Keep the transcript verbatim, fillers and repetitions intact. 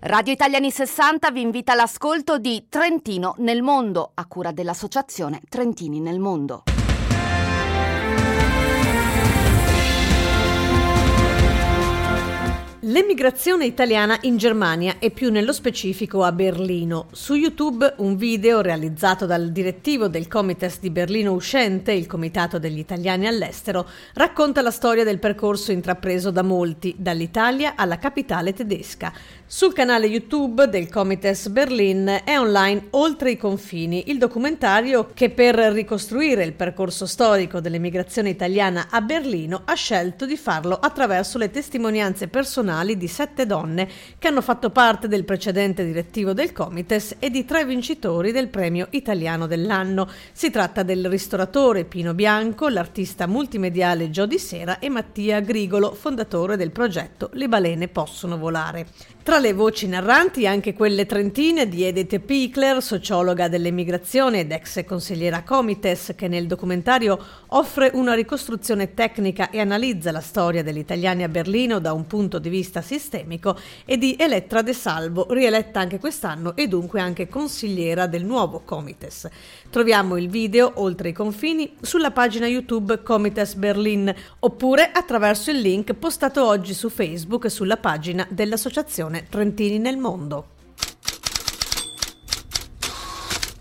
Radio Italiani sessanta vi invita all'ascolto di Trentino nel mondo, a cura dell'associazione Trentini nel mondo. L'emigrazione italiana in Germania e più nello specifico a Berlino. Su YouTube un video realizzato dal direttivo del Comites di Berlino Uscente, il Comitato degli Italiani all'estero, racconta la storia del percorso intrapreso da molti, dall'Italia alla capitale tedesca. Sul canale YouTube del Comites Berlin è online Oltre i confini, il documentario che per ricostruire il percorso storico dell'emigrazione italiana a Berlino ha scelto di farlo attraverso le testimonianze personali di sette donne che hanno fatto parte del precedente direttivo del Comites e di tre vincitori del premio italiano dell'anno. Si tratta del ristoratore Pino Bianco, l'artista multimediale Jody Sera e Mattia Grigolo, fondatore del progetto Le balene possono volare. Tra le voci narranti anche quelle trentine di Edith Pichler, sociologa dell'emigrazione ed ex consigliera Comites, che nel documentario offre una ricostruzione tecnica e analizza la storia degli italiani a Berlino da un punto di vista sistemico, e di Elettra De Salvo, rieletta anche quest'anno e dunque anche consigliera del nuovo Comites. Troviamo il video Oltre i confini sulla pagina YouTube Comites Berlin oppure attraverso il link postato oggi su Facebook e sulla pagina dell'associazione Trentini nel mondo.